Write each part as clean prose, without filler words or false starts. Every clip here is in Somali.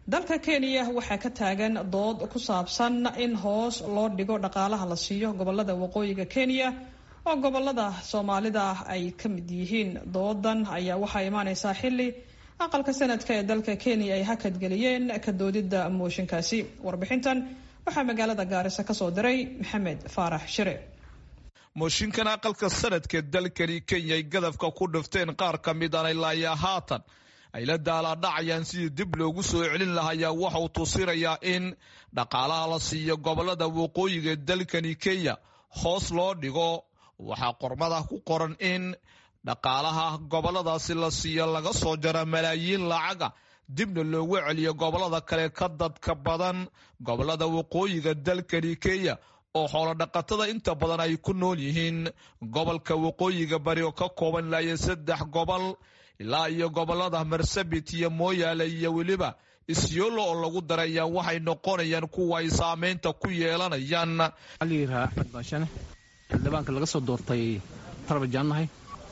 dalka Kenya waxaa ka taagan dood ku saabsan in hoos loo dhigo dhaqaalaha la siiyo gobolada waqooyiga Kenya oo gobolada Soomaalida ay ka mid yihiin. Doodan ayaa waxaa imaanaysaa xilli aqalka sanadka ee dalka Kenya ay hakad geliyeen ka doodida mooshinkaasi. Warbixintan waxaa magaalada Gaarisa ka soo diray Maxamed Faarax Shire. mooshinkan aqalka sanadka dalkani Kenya ay gadafka ku dhifteen qaar ka mid ah ilaa haatan ay la daaladhacayaan sidii dib loogu soo celin lahaa waxa uu tusinayaa in dhaqaalaha la siiyo gobolada waqooyiga dalkani Kenya hoos loo dhigo. waxaa qormada ku qoran in dhaqaalaha goboladaasi la siiyo laga soo jara malaayiin lacaga dibna loogu celiyo gobolada kale ka dadka badan gobolada waqooyiga dalkani Kenya oo xoolo dhaqatada inta badan ay ku nool yihiin. gobolka waqooyiga bari oo ka kooban ilaa 3 gobol ilaa iyo gobolada Marsabit iyo Moyale iyo weliba Isiolo oo lagu daraya waxay noqonayaan kuwa ay saameynta ku yeelanayaan. aliira badbaashane xildhibaanka laga soo doortay Tarbajanahay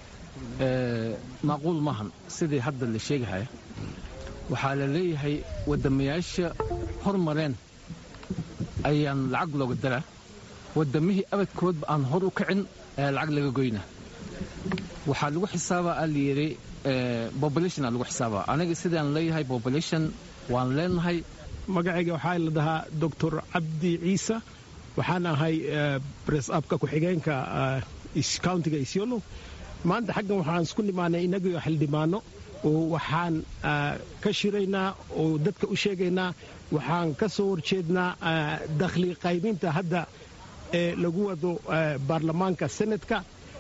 macquul maahan sidii hadda la sheegay. waxaa la leeyahay wadamayaasha hormareen ayaan lacag looga daraa wadamihii abadkoodba aan hor u kicin lacag laga goyna. waxaa lagu xisaabaa aliiri population lagu xisaabaa. aniga sidaan leeyahay population waan leenahay. magacayga waxaa la dhahaa Dr. Abdi Ciisa waxaan ahay press upka ku xigeenka countiga Isiolo. maanta xaggan waxaan isku nimaanay inagu xildhibaano oo waxaan ka shiraynaa oo dadka u sheegaynaa waxaan ka soo horjeednaa dakhli qaybinta hadda ee lagu wado baarlamaanka senadka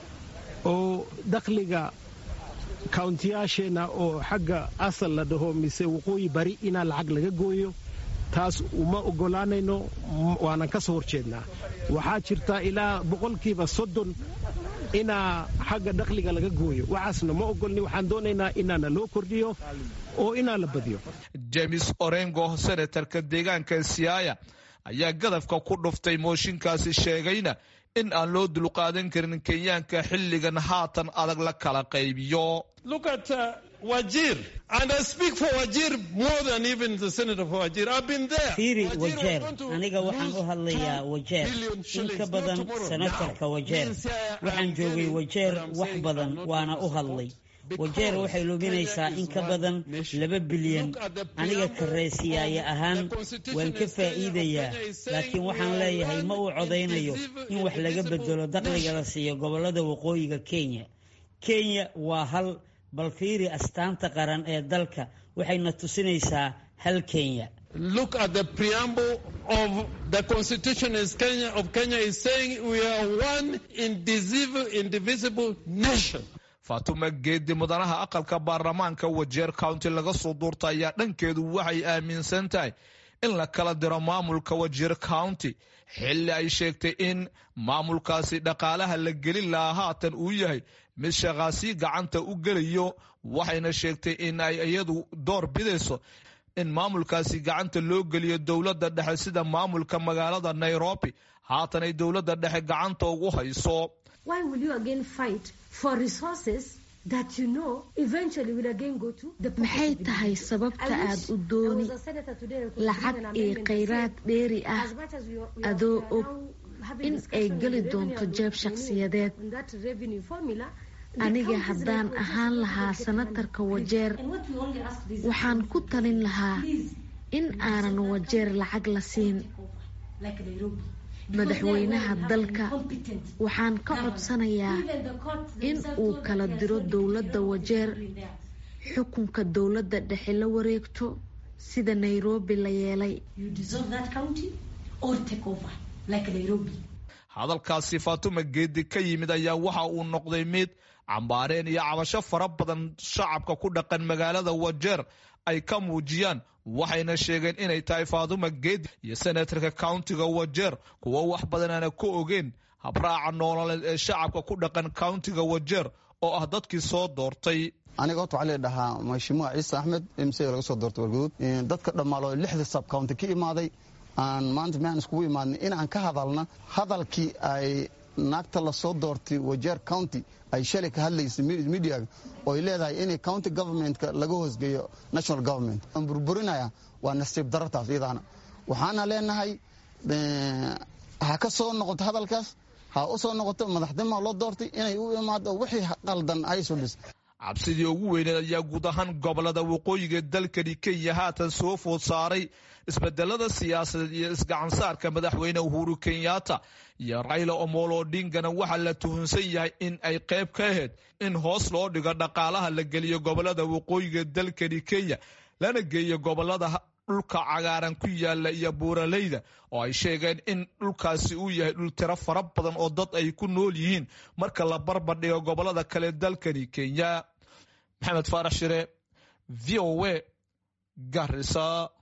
oo dakhliga countiyaasheena oo xagga asal la dhaho mise waqooyi bari inaa lacag laga gooyo. taas uma ogolaanayno waanan ka soo horjeednaa. waxaa jirta ilaa 30% inaa xagga dakhliga laga gooyo. waxaasna ma ogolni. waxaan doonaynaa inaana loo kordhiyo oo inaa la badiyo. James Orengo senatarka deegaanka Siaya ayaa gadafka ku dhuftay mooshinkaasi sheegayna in aan loo dulqaadan karin Kenyaanka xilligan haatan adag la kala qaybiyo. Look at Wajir, and I speak for Wajir more than even the senator for Wajir. I've been there. Fiiri Wajir, aniga waxaan u hadlayaa Wajir in ka badan senatarka Wajir. waxaan joogay Wajir wax badan waana u hadlay. Wajir waxay luminaysaa in ka badan 2 bilyan. aniga kareesiyaaya ahaan waan ka faa'iidayaa laakiin waxaan leeyahay ma uu codeynayo in wax laga bedelo dakhliga la siiyo gobolada waqooyiga Kenya. Kenya waa hal bal fiiri astaanta qaran ee dalka waxayna tusinaysaa hal Kenya. Look at the preamble of the constitution of Kenya is saying we are one indivisible nation. Fatuma Geedi mudanaha aqalka baarlamaanka Wajir County laga soo doortay ayaa dhankeedu waxay aaminsan tahay in la kala diro maamulka Wajir County xilli ay sheegtay in maamulkaasi dhaqaalaha la gelin lahaa haatan uu yahay mid shaqaasi gacanta u gelayo. waxayna sheegtay in ay iyadu door bidayso in maamulkaasi gacanta loo geliyo dowladda dhexe sida maamulka magaalada Nairobi haatan ay dowladda dhexe gacanta ugu hayso. Why will you again fight for resources that you know eventually will again go to the maxay tahay sababta aad u dooni lacag iyo kheyraad dheeri ah adoo og in ay geli doonto jeeb shakhsiyadeed. aniga haddaan ahaan lahaa senatarka Wajir waxaan ku talin lahaa in aanan Wajir lacag la siin. madaxweynaha dalka waxaan ka codsanayaa in uu kala diro dowladda Wajir xukunka dowladda dhexe la wareegto sida Nairobi la yeelay. hadalkaasi Fatuma Geedi ka yimid ayaa waxa uu noqday mid cambaareen iyo cabasho fara badan shacabka ku dhaqan magaalada Wajir ay ka muujiyaan. waxayna sheegeen inay tahay Fatuma Geedi iyo senatarka countiga Wajir kuwa wax badan aan ku ogeyn habraaca nololeed ee shacabka ku dhaqan countiga Wajir oo ah dadkii soo doortay. aniga waxaa la dhahaa Mheshimiwa Ciise Axmed MC laga soo doortay Warguud. dadka dhamaalo 6 sub county ka imaaday aan maanta ma iskugu imaadnay in aan ka hadalna hadalkii ay naagta lasoo doortay Wajeer County ay shalay ka hadlaysay media oo ay leedahay in county government-ka laga hoosgeeyo national government aan burburinaya waa nasiib darrtaas iyadana waxaana leenahay ha ka soo noqoto hadalkaas ha u soo noqoto madaxnimo loo doortay inay u imaado wixii qaldan ay soo dhis cabsidii ugu weyneed ayaa guud ahaan gobolada waqooyiga dalkani Kenya haatan soo food saaray isbedelada siyaasadeed iyo isgacansaarka madaxweyne Uhuru Kenyatta iyo Raila Amolo Odingana waxa la tuhunsan yahay in ay qayb ka ahayd in hoos loo dhigo dhaqaalaha la geliyo gobolada waqooyiga dalkani Kenya lana geeyo gobolada dhulka cagaaran ku yaala iyo buuraleyda oo ay sheegeen in dhulkaasi uu yahay dhul tiro fara badan oo dad ay ku nool yihiin marka la barbar dhigo gobolada kale dalkani Kenya. Maxamed Faarax Shire, VOA, Garissa.